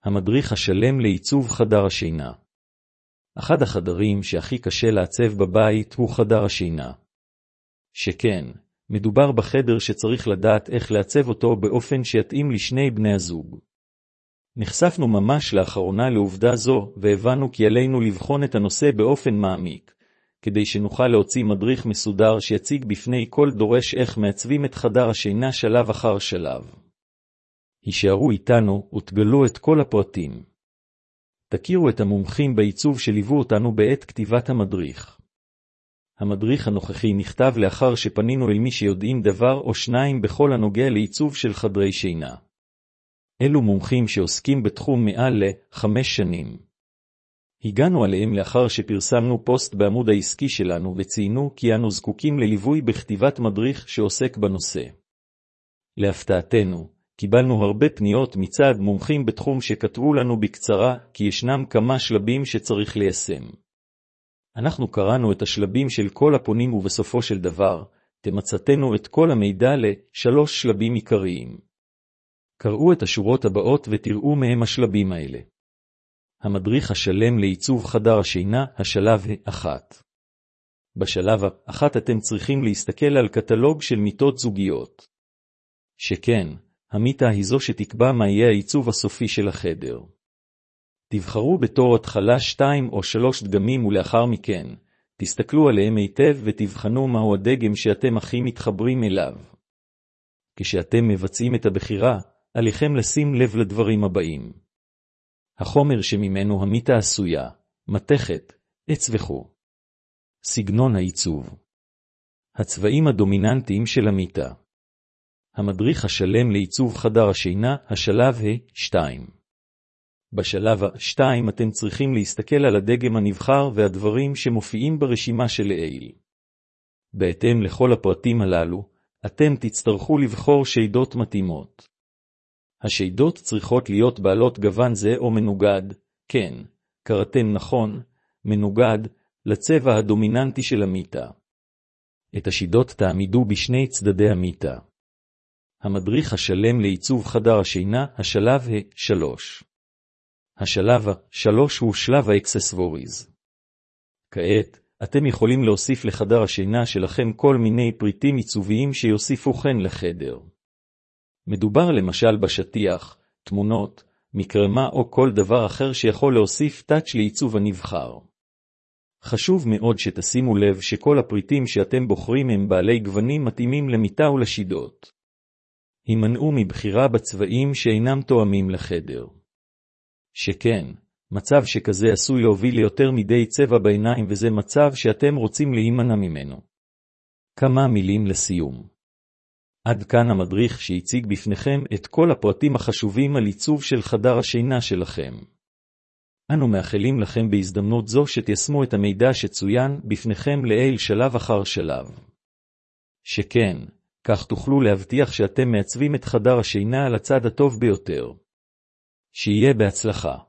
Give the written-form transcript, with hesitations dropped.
המדריך השלם לעיצוב חדר השינה. אחד החדרים שהכי קשה לעצב בבית הוא חדר השינה. שכן, מדובר בחדר שצריך לדעת איך לעצב אותו באופן שיתאים לשני בני הזוג. נחשפנו ממש לאחרונה לעובדה זו, והבנו כי עלינו לבחון את הנושא באופן מעמיק, כדי שנוכל להוציא מדריך מסודר שיציג בפני כל דורש איך מעצבים את חדר השינה שלב אחר שלב. הישארו איתנו ותגלו את כל הפרטים. תכירו את המומחים בעיצוב שליוו אותנו בעת כתיבת המדריך. המדריך הנוכחי נכתב לאחר שפנינו אל מי שיודעים דבר או שניים בכל הנוגע לעיצוב של חדרי שינה. אלו מומחים שעוסקים בתחום מעל ל5 שנים. הגענו עליהם לאחר שפרסמנו פוסט בעמוד העסקי שלנו וציינו כי אנו זקוקים לליווי בכתיבת מדריך שעוסק בנושא. להפתעתנו, קיבלנו הרבה פניות מצד מומחים בתחום שכתבו לנו בקצרה כי ישנם כמה שלבים שצריך ליישם. אנחנו קראנו את השלבים של כל הפונים ובסופו של דבר, תמצתנו את כל המידע ל3 שלבים עיקריים. קראו את השורות הבאות ותראו מהם השלבים האלה. המדריך השלם לעיצוב חדר השינה, השלב 1. בשלב 1 אתם צריכים להסתכל על קטלוג של מיטות זוגיות. שכן, המיטה היא זו שתקבע מה יהיה העיצוב הסופי של החדר. תבחרו בתור התחלה 2 או 3 דגמים ולאחר מכן, תסתכלו עליהם היטב ותבחנו מהו הדגם שאתם הכי מתחברים אליו. כשאתם מבצעים את הבחירה, עליכם לשים לב לדברים הבאים. החומר שממנו המיטה עשויה, מתכת, עץ וכו'. סגנון העיצוב. הצבעים הדומיננטיים של המיטה. המדריך השלם לעיצוב חדר השינה, השלב 2. בשלב 2 אתם צריכים להסתכל על הדגם הנבחר והדברים שמופיעים ברשימה של לעיל. בהתאם לכל הפרטים הללו, אתם תצטרכו לבחור שידות מתאימות. השידות צריכות להיות בעלות גוון זה או מנוגד, כן, קראתם נכון, מנוגד, לצבע הדומיננטי של המיטה. את השידות תעמידו בשני צדדי המיטה. המדריך השלם לעיצוב חדר השינה, השלב 3. השלב 3 הוא שלב האקססווריז. כעת, אתם יכולים להוסיף לחדר השינה שלכם כל מיני פריטים עיצוביים שיוסיפו חן לחדר. מדובר למשל בשטיח, תמונות, מקרמה או כל דבר אחר שיכול להוסיף טאץ' לעיצוב הנבחר. חשוב מאוד שתשימו לב שכל הפריטים שאתם בוחרים הם בעלי גוונים מתאימים למיטה ולשידות. הימנעו מבחירה בצבעים שאינם תואמים לחדר. שכן, מצב שכזה עשוי להוביל ליותר מדי צבע בעיניים וזה מצב שאתם רוצים להימנע ממנו. כמה מילים לסיום. עד כאן המדריך שהציג בפניכם את כל הפרטים החשובים על עיצוב של חדר השינה שלכם. אנו מאחלים לכם בהזדמנות זו שתיישמו את המידע שצוין בפניכם לעיל שלב אחר שלב. שכן, כך תוכלו להבטיח שאתם מעצבים את חדר השינה על הצד הטוב ביותר. שיהיה בהצלחה.